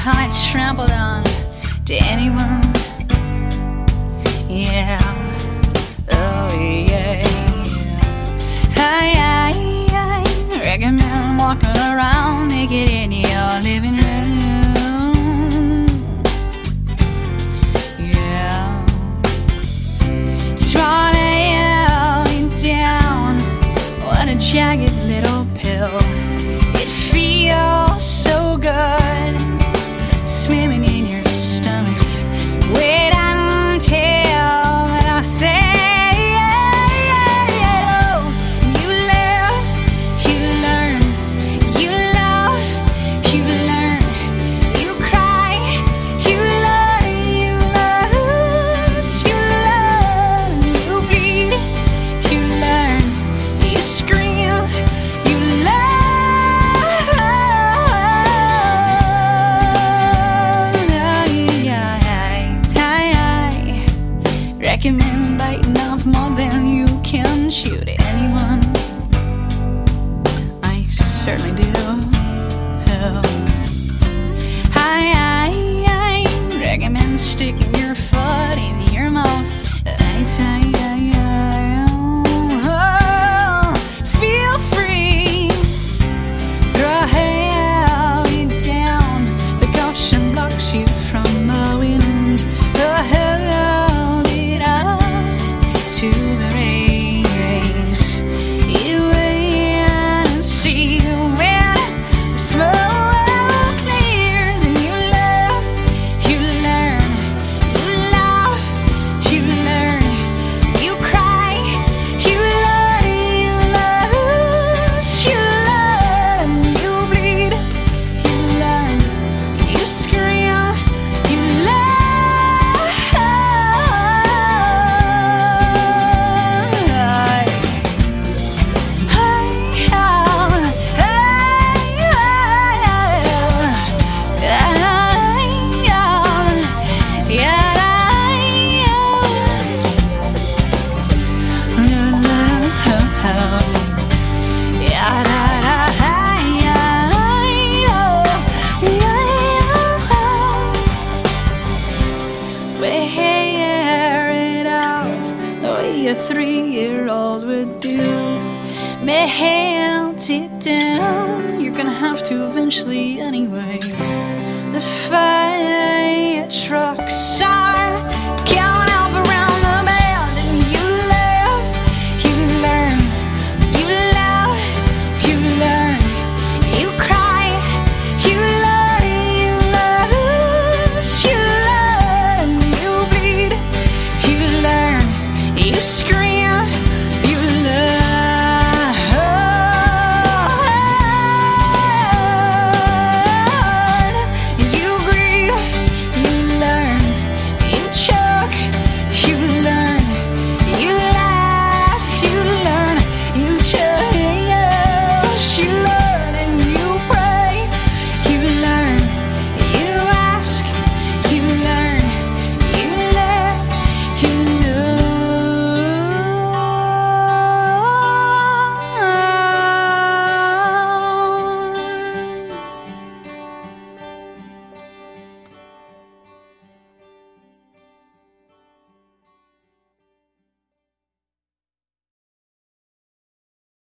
I trampled on to anyone. Yeah, oh yeah. I recommend walking around naked in your living room. Yeah, swallowing down what a jagged little pill. It feels so good swimming in your stomach. Wait until I say yes. You live, you learn, you love, you learn, you cry, you learn, you lose, you learn, you bleed, you learn, you scream, you learn. Recommend biting off more than you can chew to anyone. I certainly do. Oh. I recommend sticking your foot in your mouth. Oh, feel free. Throw hell down. The caution blocks you from the wind. To the race, you wait and see when the smoke clears, and you love, you learn, you laugh, you learn, you cry, you learn, you lose, you learn, you bleed, you learn, you scream, you learn. Wear it out the way a 3-year-old would do. Melt it down. You're gonna have to eventually anyway. The fire trucks are